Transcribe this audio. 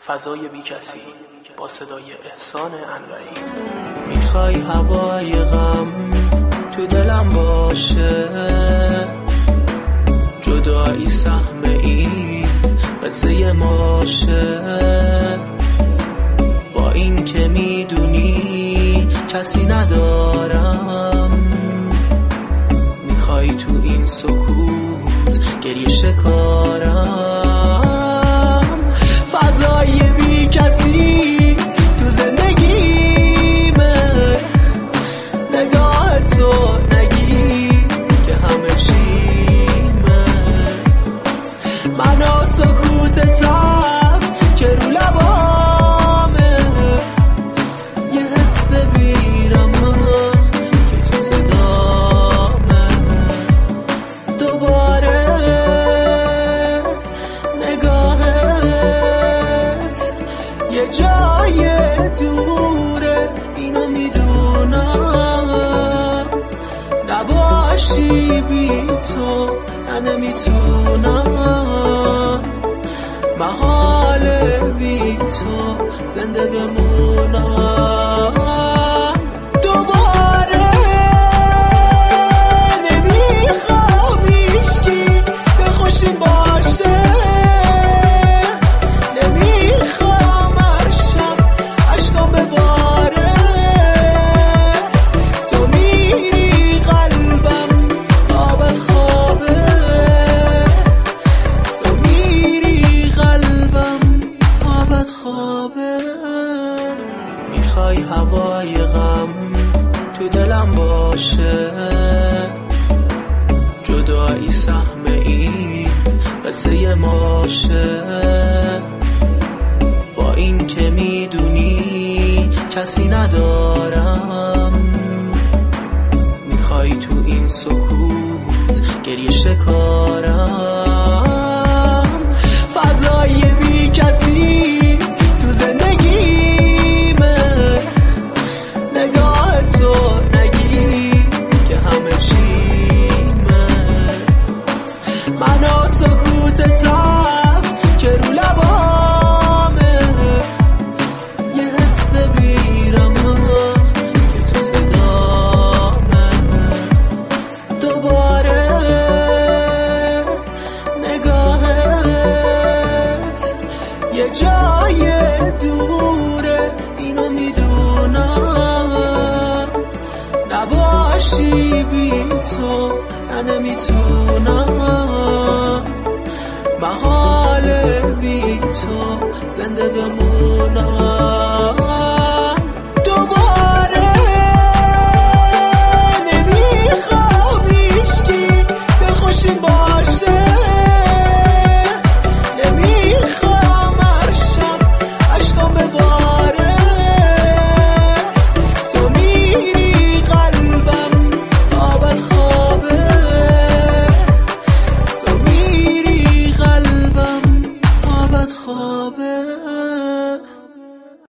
فضای بی کسی با صدای احسان انوری. میخوای هوای غم تو دلم باشه، جدایی سهم این قصه ماشه، با این که میدونی کسی ندارم، میخوای تو این سکوت گریه شکارم. فضای بی کسی تو زندگیمه، نگاه تو نگی که همه چیمه، من و سکوتتم که رو لبامه، یه حس بیرمه که تو صدامه، دوباره نگاهت یه جای دوره، اینو میدونم، نباشی بی تو من نمیتونم، محاله بی تو زنده بمونم. دوباره نمیخوام هیچکی به خوشی باشه، نمیخوام هر شب عشقام بباره، تو میری قلبم تابت خوابه، تو میری قلبم تابت خوابه. میخوای هوای غم تو دلم باشه، جدایی سهم این قصه ماشه، با این که میدونی کسی ندارم، میخوای تو این سکوت گریه شکارم. فضای بی کسی تو زندگیمه، نگاه تو نگی که همه چیمه، من و سکوتتم که رو لبامه، یه حس بیرمه که تو صدامه، دوباره نگاهت یه جای دوره، اینو میدونم، نباشی بی تو من نمیتونم، محاله بی تو زنده بمونم.